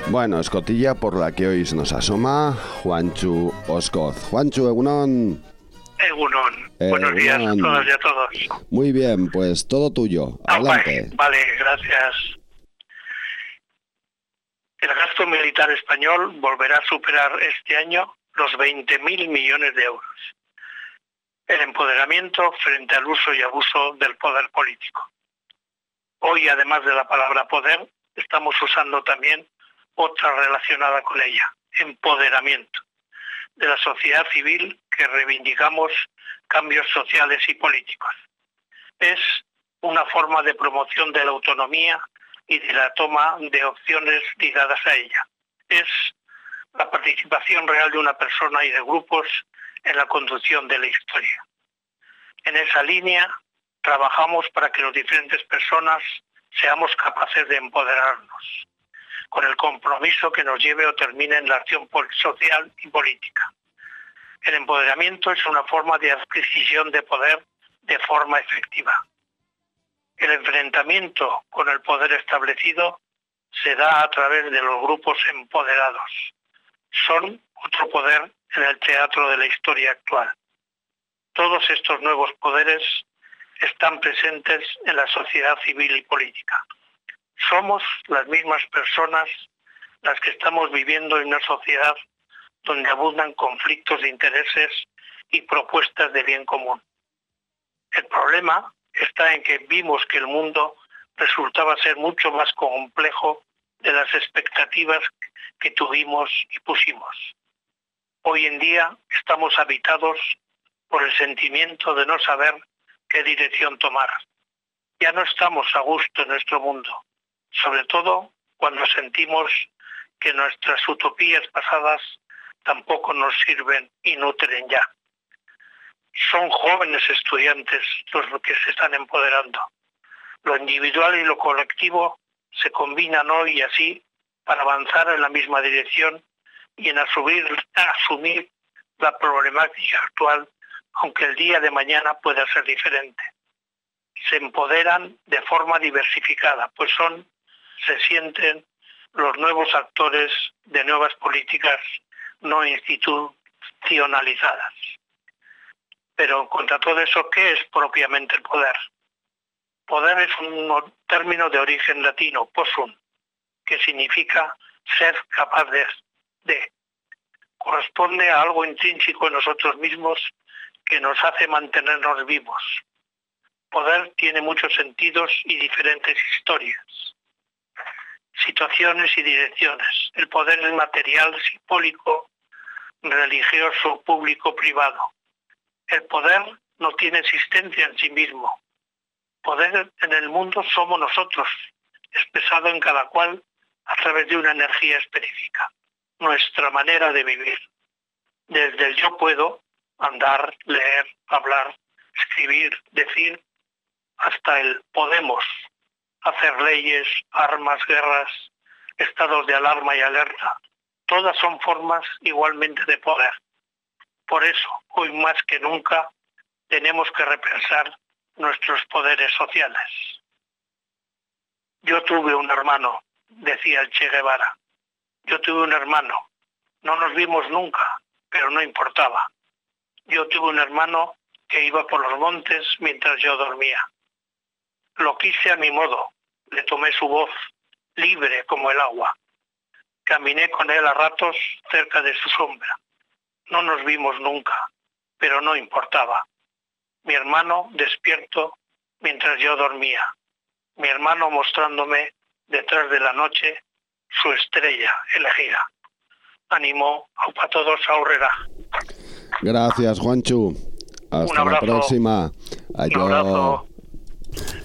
Bueno, escotilla por la que hoy nos asoma Juanchu Oscoz. Juanchu, egunon. Egunon. Buenos días a todas y a todos. Muy bien, pues todo tuyo. Adelante. Vale, gracias. El gasto militar español volverá a superar este año los 20.000 millones de euros. El empoderamiento frente al uso y abuso del poder político. Hoy, además de la palabra poder, estamos usando también otra relacionada con ella, empoderamiento, de la sociedad civil que reivindicamos cambios sociales y políticos. Es una forma de promoción de la autonomía y de la toma de opciones ligadas a ella. Es la participación real de una persona y de grupos en la conducción de la historia. En esa línea trabajamos para que las diferentes personas seamos capaces de empoderarnos, con el compromiso que nos lleve o termine en la acción social y política. El empoderamiento es una forma de adquisición de poder de forma efectiva. El enfrentamiento con el poder establecido se da a través de los grupos empoderados. Son otro poder en el teatro de la historia actual. Todos estos nuevos poderes están presentes en la sociedad civil y política. Somos las mismas personas las que estamos viviendo en una sociedad donde abundan conflictos de intereses y propuestas de bien común. El problema está en que vimos que el mundo resultaba ser mucho más complejo de las expectativas que tuvimos y pusimos. Hoy en día estamos habitados por el sentimiento de no saber qué dirección tomar. Ya no estamos a gusto en nuestro mundo, sobre todo cuando sentimos que nuestras utopías pasadas tampoco nos sirven y nutren ya. Son jóvenes estudiantes los que se están empoderando. Lo individual y lo colectivo se combinan hoy así para avanzar en la misma dirección y en asumir la problemática actual, aunque el día de mañana pueda ser diferente. Se empoderan de forma diversificada, pues se sienten los nuevos actores de nuevas políticas no institucionalizadas. Pero contra todo eso, ¿qué es propiamente el poder? Poder es un término de origen latino, possum, que significa ser capaz de. Corresponde a algo intrínseco en nosotros mismos que nos hace mantenernos vivos. Poder tiene muchos sentidos y diferentes historias, situaciones y direcciones. El poder es material, simbólico, religioso, público, privado. El poder no tiene existencia en sí mismo. Poder en el mundo somos nosotros, expresado en cada cual a través de una energía específica, nuestra manera de vivir. Desde el yo puedo, andar, leer, hablar, escribir, decir, hasta el podemos, hacer leyes, armas, guerras, estados de alarma y alerta. Todas son formas igualmente de poder. Por eso, hoy más que nunca, tenemos que repensar nuestros poderes sociales. Yo tuve un hermano, decía el Che Guevara. Yo tuve un hermano. No nos vimos nunca, pero no importaba. Yo tuve un hermano que iba por los montes mientras yo dormía. Lo quise a mi modo, le tomé su voz, libre como el agua. Caminé con él a ratos cerca de su sombra. No nos vimos nunca, pero no importaba. Mi hermano despierto mientras yo dormía. Mi hermano mostrándome detrás de la noche su estrella elegida. Animó a todos a Aurrera. Gracias, Juanchu. Hasta la próxima. Un abrazo.